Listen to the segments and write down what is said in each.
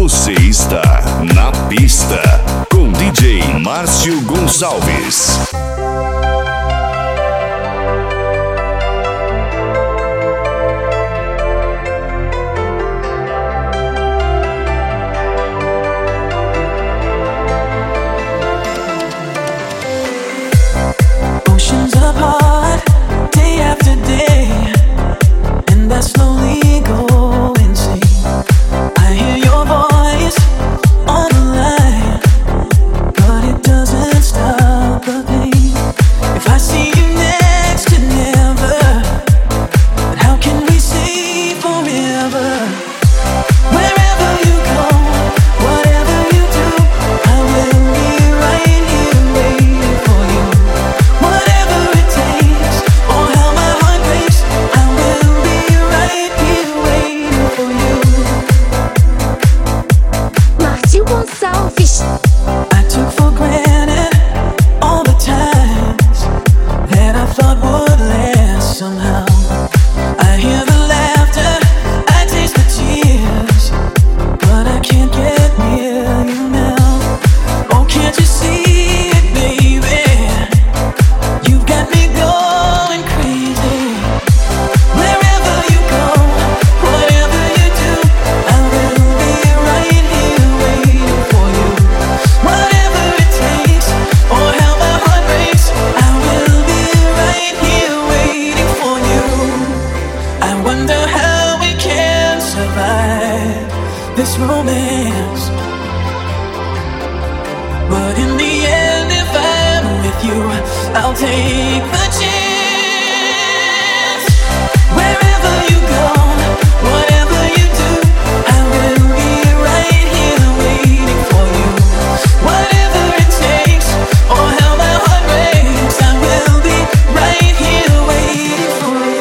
Você está na pista com DJ Márcio Gonçalves. Oceans apart, day after day, and I slowly go insane. I hear your voice on the line, but it doesn't stop the pain. If I see you next to never, but how can we say forever? Wherever you go, whatever you do, I will be right here waiting for you. Whatever it takes, or how my heart breaks, I will be right here waiting for you. Márcio Gonçalves. I took for granted all the times that I thought would last somehow. I hear the laughter, I taste the tears, but I can't get near you now. Oh, can't you see it, baby? You've got me going crazy. Wherever you go, whatever you do, I will be right here waiting for you. Whatever it takes, or how my heart breaks, I will be right here waiting for you. I wonder how we can survive this romance, but in the end, if I'm with you, I'll take the chance. Wherever you go, whatever you do, I will be right here waiting for you. Whatever it takes, or how my heart breaks, I will be right here waiting for you.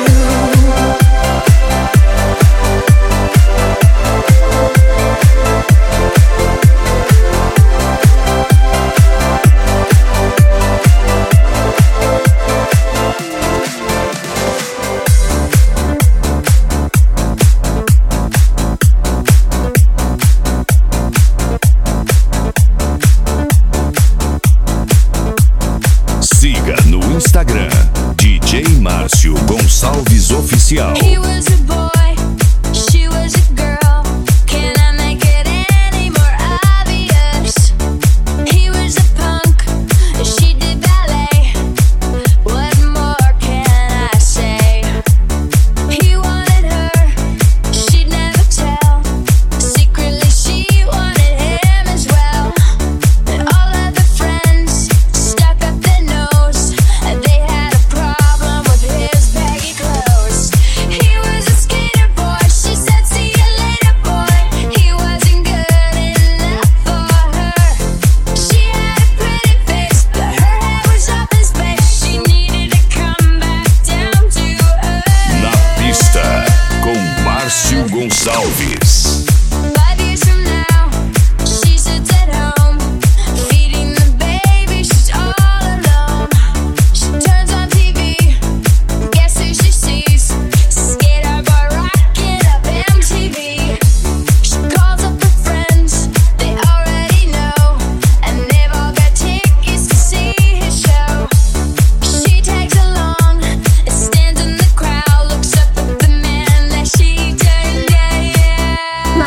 Siga no Instagram DJ Márcio Gonçalves Oficial. He was a boy, she was a girl. Can I make it any more obvious? He was a punk, she did ballet. What more can I say? He wanted her, she'd never tell. Secretly she wanted him as well. And all of the friends stuck up their nose, and they had a problem with his baggy clothes. He was a skater boy, she said see you later boy. He wasn't good enough for her. She had a pretty face, but her head was up in space. She needed to come back down to earth. Na pista com Márcio Gonçalves. 5 years from now, she sits at home, feeding the baby, she's all alone. She turns on TV, guess who she sees? Skater boy rocking up MTV. She calls up her friends, they already know, and they've all got tickets to see his show. She tags along and stands in the crowd, looks up at the man that she turned, yeah, yeah.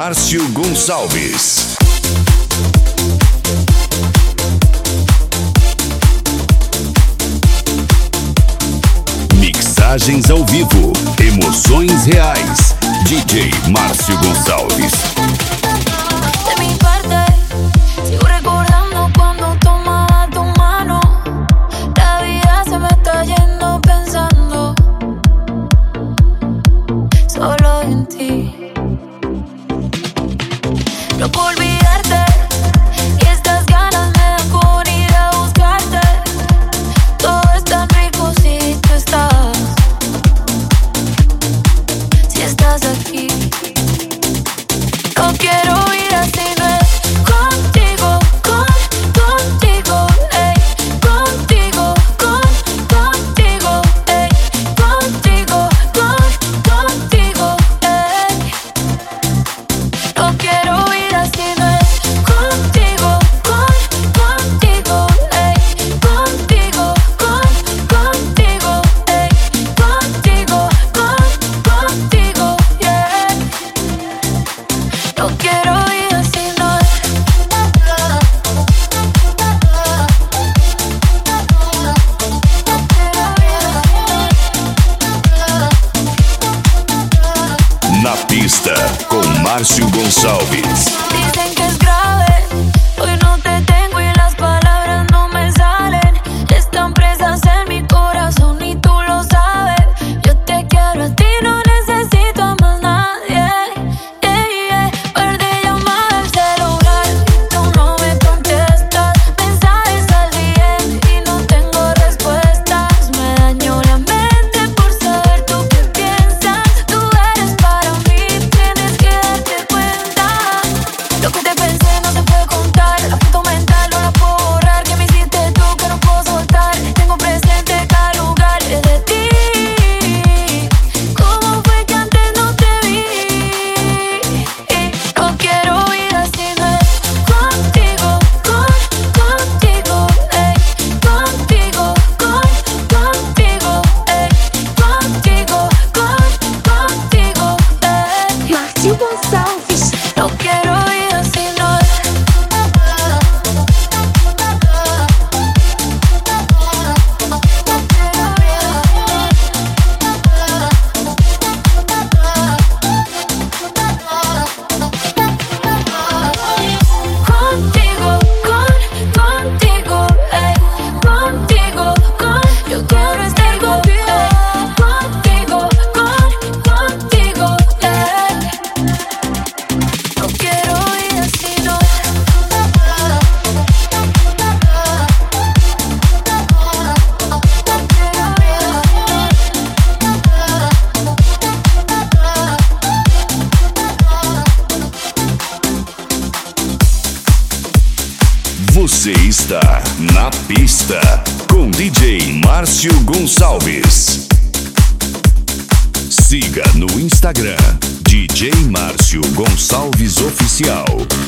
Márcio Gonçalves. Mixagens ao vivo, emoções reais. DJ Márcio Gonçalves. De mi parte, sigo recordando cuando tomaba tu mano. La vida se me está yendo pensando solo en ti. No puedo olvidarte y estas ganas me dan con ir a buscarte. Todo es tan rico si tú estás, si estás aquí. No quiero ir así, no es contigo, contigo, ey, contigo, contigo, ey, contigo, contigo, ey. No quiero ir así, no es contigo, contigo, ey, contigo, contigo, ey, contigo, contigo, yeah. No quiero ir así, no es. Na pista, com Márcio Gonçalves. Dicen que es grave, hoy no te tengo y las palabras no me salen. Están presas en mi corazón y tú lo sabes. Yo te quiero a ti, no necesito a más nadie. Perdí llamada al celular, tú no me contestas. Mensajes al DM y no tengo respuestas. Me dañó la mente por saber tú qué piensas. Tú eres para mí, tienes que darte cuenta. Lo que te pensé no se puede contar. La foto mental no la puedo borrar. Que me hiciste tú que no puedo soltar. Tengo presente cada lugar de ti. ¿Cómo fue que antes no te vi? No quiero ir así, no es contigo, contigo, ey, contigo, contigo, ey, contigo, contigo, ey. Márcio Gonçalves. No quiero ir así, no es. Contigo, contigo, ey, contigo, yo quiero estar contigo, contigo, ey. No quiero ir así, no es. Você está na pista com DJ Márcio Gonçalves. Siga no Instagram DJ Márcio Gonçalves Oficial.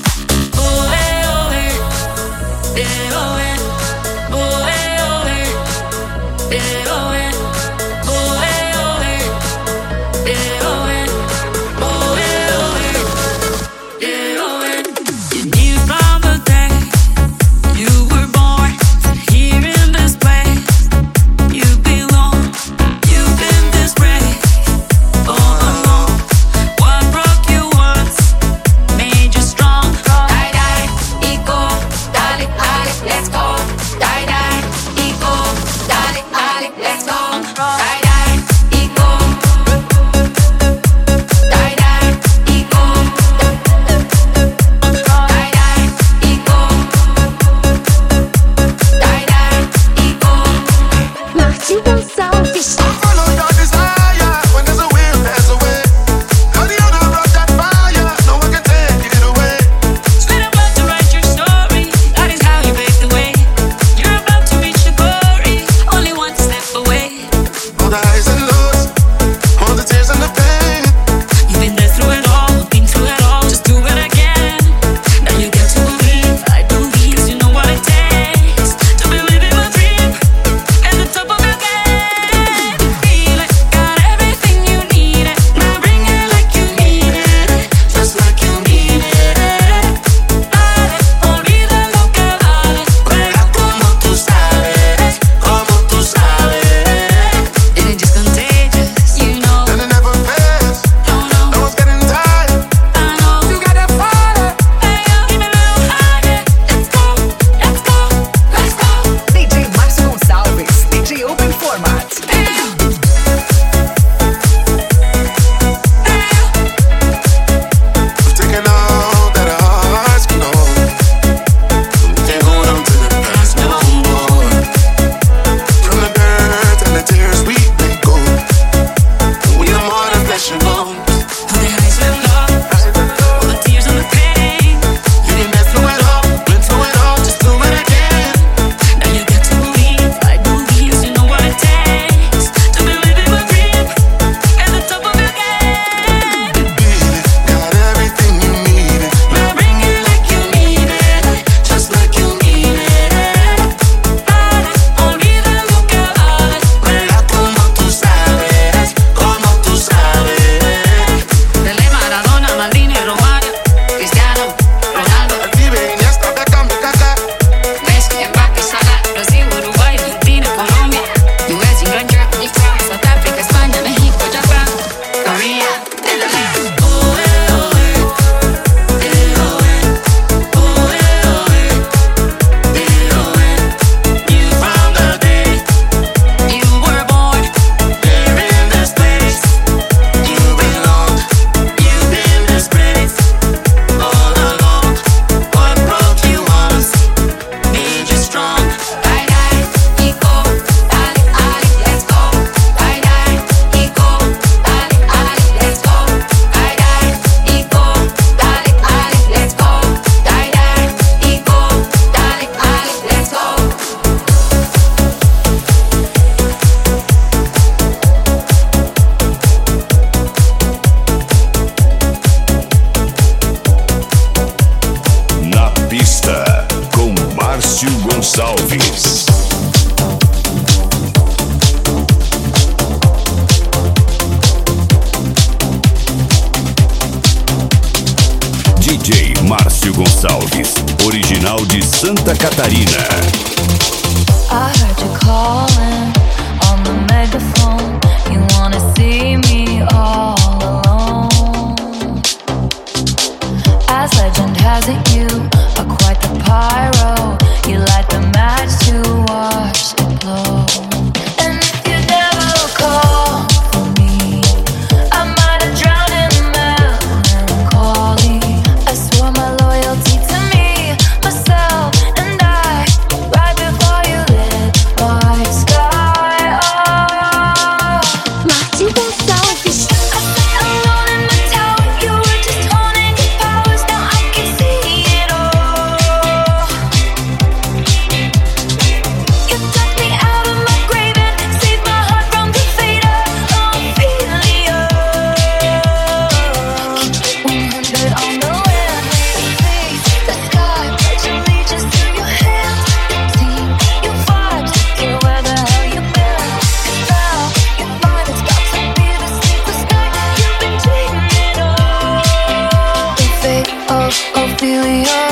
Márcio Gonçalves. Just like you need. Márcio Gonçalves, original de Santa Catarina. I heard you calling on the megaphone. You wanna see me all alone. As legend has it, you are quite the pyro. You light the match to watch it blow. And if you never call for me, I might have drowned in melancholy. I swore my loyalty to me, myself, and I, right before you lit my sky up. Márcio Gonçalves. I sat alone in my tower, you were just honing your powers. Now I can see it all. You took me out of my grave and saved my heart from the fate of Ophelia. Keep it 100 on the wind, face the sky, pledge allegiance to your hands. See you vibes, hear where the hell you've been. Now your mind is about to be the sleepless night you've been dreaming of. The fate of Ophelia,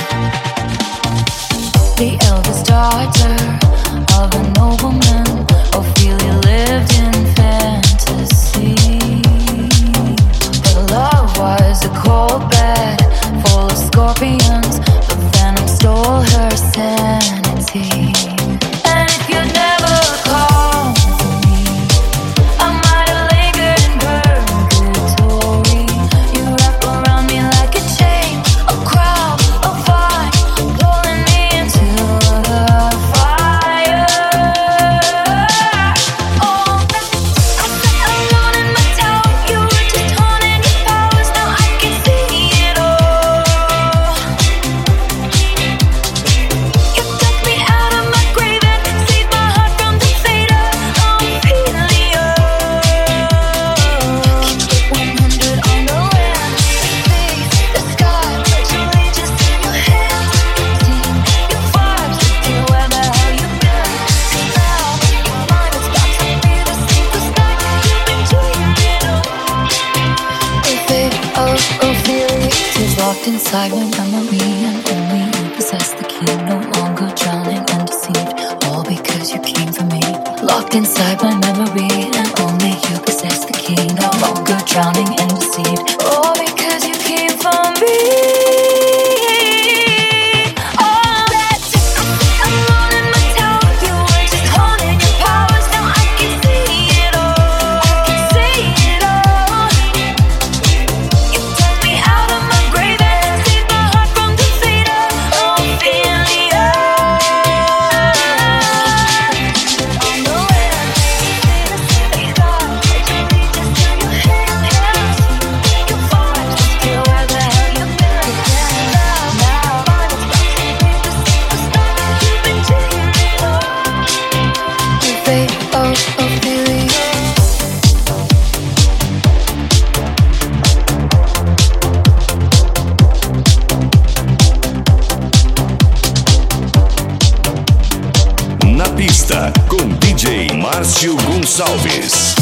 the eldest daughter of a nobleman. Ophelia lived in fantasy. Her love was a cold bed full of scorpions, but venom stole her sanity. And if you'd never called for me, I might have lingered in purgatory. You wrap around me like a chain, a crown, a vine, pulling me into the fire. Oh, I sat alone in my tower, you were just honing your powers. Now I can see it all. You took me out of my grave and saved my heart from the fate of Ophelia. Keep it 100 on the wind, face the sky, pledge allegiance to your hands. See your vibes, hear where the hell you've been. Now your mind is about to be the sleepless night you've been dreaming of. The fate of Ophelia is locked inside my memory, and only you possess the key. No longer drowning and deceived, all because you came for me. Locked inside my memory, and only you possess the key. No longer drowning and deceived, all because you came for me. All that alone in my tower, you were just honing your powers. Now I can see it all. I can see it all. You took me out of my grave and saved my heart from the fate of Ophelia. On the wind, see the sky, pledge allegiance to your hands. Your vibes, hear where the hell you've been. Now, mine is about to be the sleepless night you've been dreaming of. The fate of Ophelia. Na pista, com DJ Márcio Gonçalves.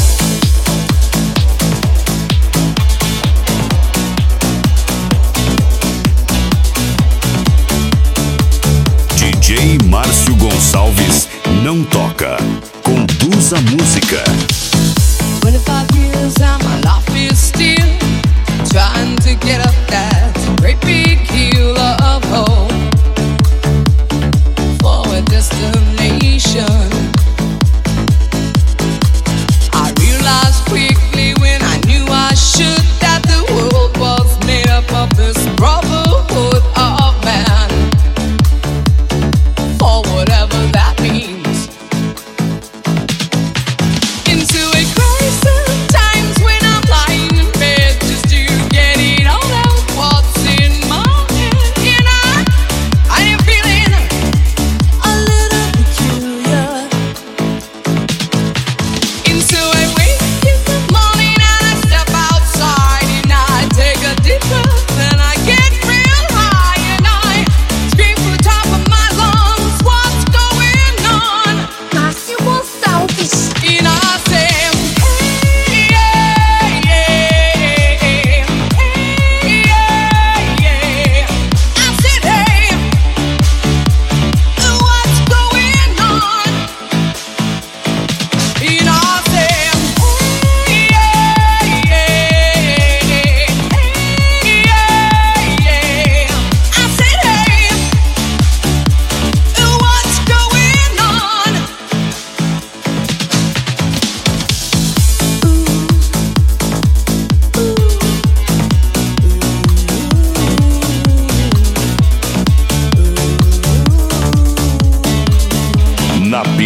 DJ Márcio Gonçalves não toca, conduz a música. 25 years and my life is still trying to get up that great big hill of hope for a destination. I realized quickly when I knew I should that the world was made up of this brotherhood of man, for whatever that means. Into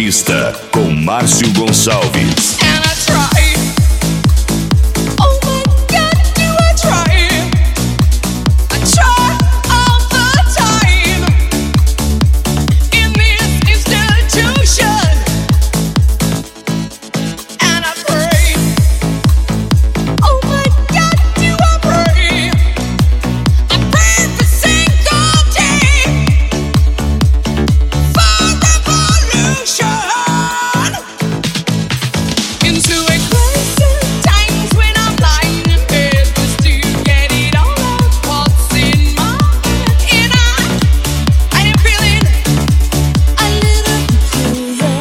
pista com Márcio Gonçalves. And I try. Oh my God, do I try? I try all the time in this institution, and I pray. Oh my God, do I pray? I pray every single day for revolution. Into a crisis, times when I'm lying in bed just to get it all out what's in my head. And I am feeling a little peculiar.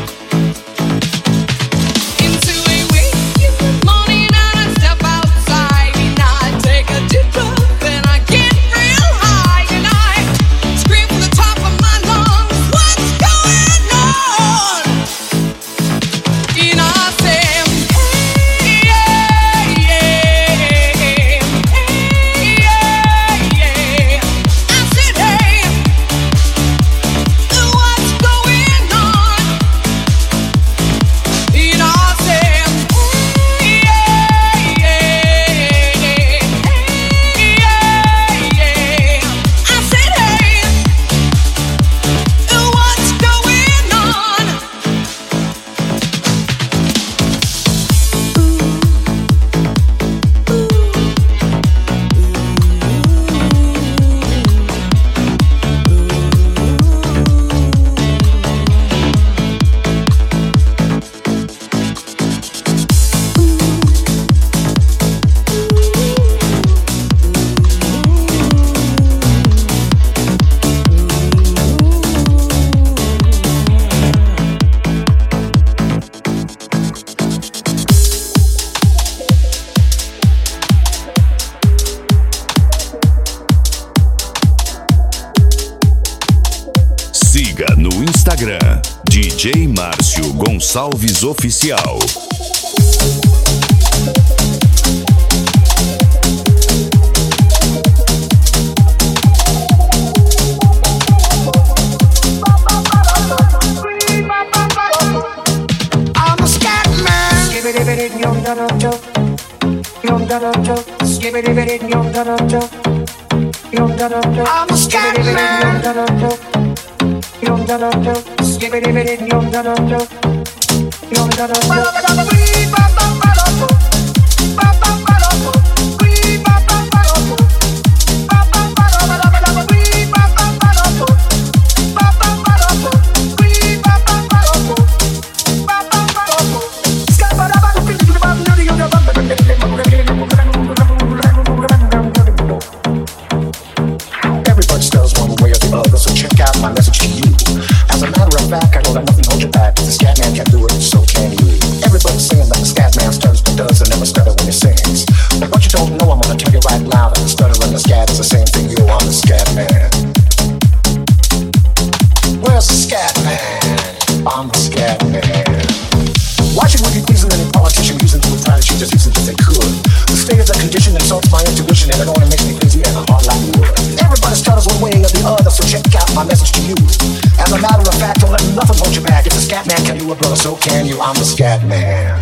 Into a week in the morning and I step outside and I take a deep breath and I get real high and I scream from the top of my lungs, what's going on? And I say, hey, yeah, yeah, hey, yeah, yeah. I said, hey, what's going on? And I said, hey, yeah, yeah, hey, yeah, yeah. I said, hey, what's going on? Siga no Instagram DJ Márcio Gonçalves Oficial. I'm a scat man. I'm a scat man. Everybody does one way or the other, so check out my message to you. As a matter of fact, I know that nothing holds you back. The scat man can do it, so can you. Everybody's saying that the scat man stutters but does and never stutter when he sings. But what you don't know, I'm gonna tell you right loud that the stutter and the scat is the same thing. Yo, I'm the scat man. Where's the scat man? I'm the scat man. Why should we be pleasing any politician using to try to cheat us using if they could? The state of the condition insults my intuition and it only makes me crazy and hard like wood. Everybody stutters one way or the other, so check out my message to you. As a matter of fact, don't let nothing hold you back. If the scat man can do it, brother, so can you. I'm the scat man.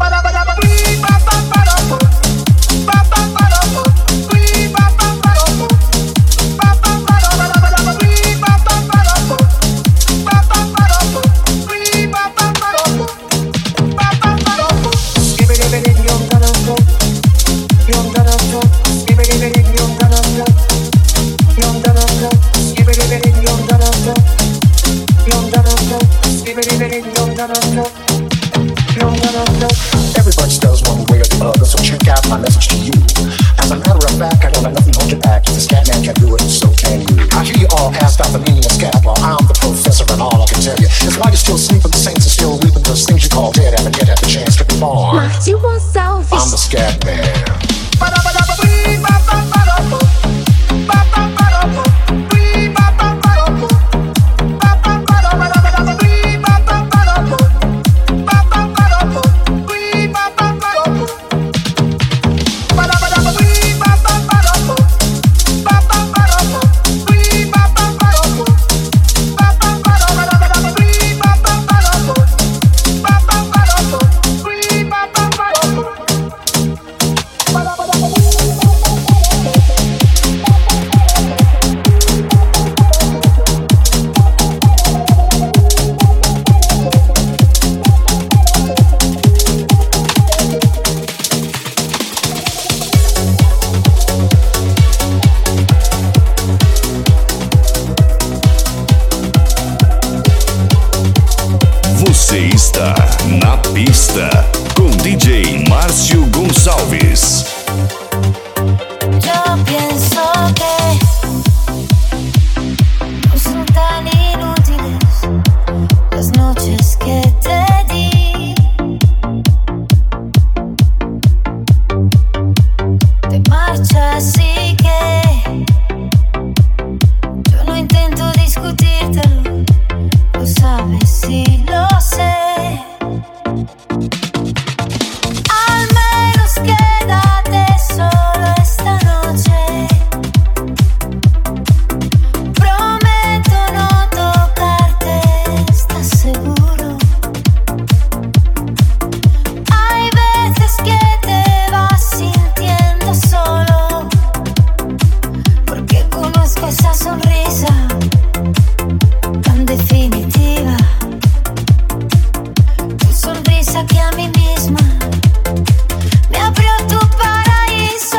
Everybody does one way or the other, so check out my message to you. As a matter of fact, I don't let nothing hold you back. If the scat man can do it, so can you. I hear you all ask about the meaning of scat. Well, I'm the professor, and all I can tell you is why you're still sleeping, the saints are still weeping. Those things you call dead haven't yet had the chance to be born. Márcio Gonçalves. I'm the scat man. pista, com DJ Márcio Gonçalves. Yo pienso que no son tan inútiles las noches que te di. Te marchas y que yo no intento discutírtelo, lo sabes y lo sé. Al menos quédate solo esta noche. Prometo no tocarte, ¿estás seguro? Hay veces que te vas sintiendo solo, porque conozco esa sonrisa tan definitiva. Tu sonrisa que a mí misma me abrió tu paraíso.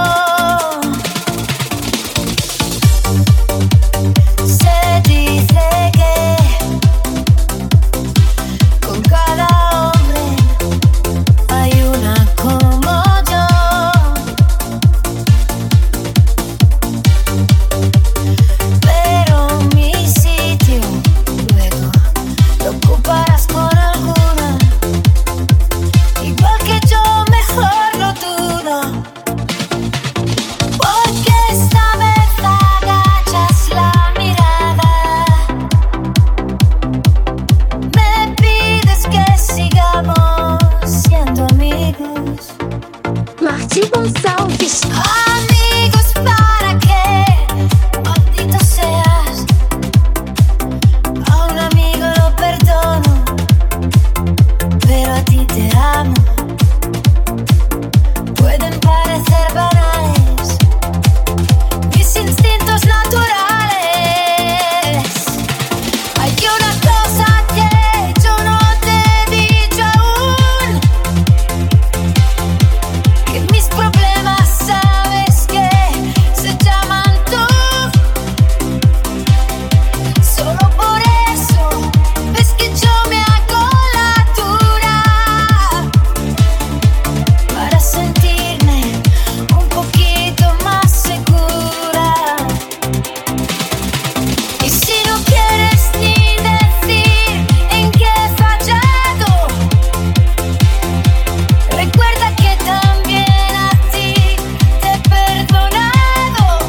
Se dice que con cada hombre hay una como yo, pero mi sitio luego lo ocuparás con alguna. Igual que yo, mejor lo dudo, porque esta vez agachas la mirada. Me pides que sigamos siendo amigos. Márcio Gonçalves. Amigos, ¿para qué? Maldito seas. A un amigo lo perdono, pero a ti te amo. Pueden parecer banales mis instintos naturales. Hay una cosa que yo no te he dicho aún, que mis problemas sabes que se llaman tú. Solo por eso ves que yo me hago la dura, para sentirme un poquito más segura. Y si no quieres ni decir en qué he fallado, recuerda que también a ti te he perdonado.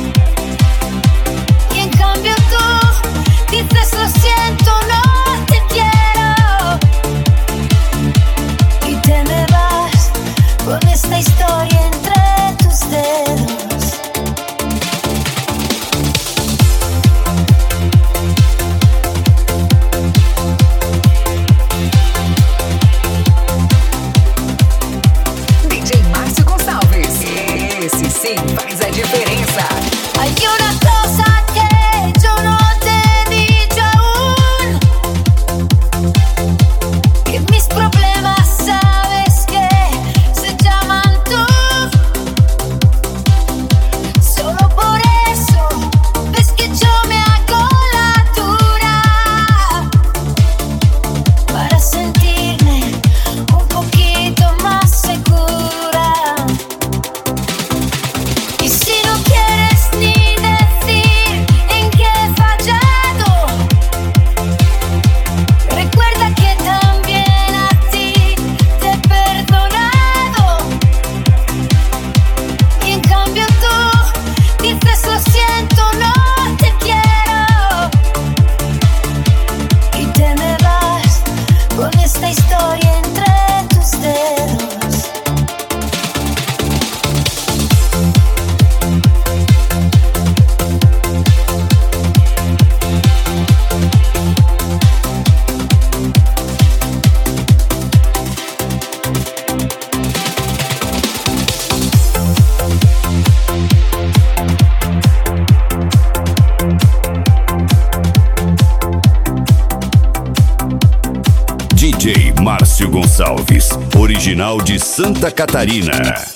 Y en cambio tú dices lo siento, no te quiero, y te me vas con esta historia entre tus dedos. DJ Márcio Gonçalves. Esse sim faz a diferença. Hay una cosa que yo no te he dicho aún, que mis problemas sabes que se llaman tú. Solo por eso ves que yo me hago la dura, para sentirme un poquito más segura. Y si no quieres ni decir en qué he fallado, recuerda que también a ti te he perdonado. Y en cambio tú dices lo siento, no te quiero, y te me vas con esta historia entre tus dedos. DJ Márcio Gonçalves, original de Santa Catarina.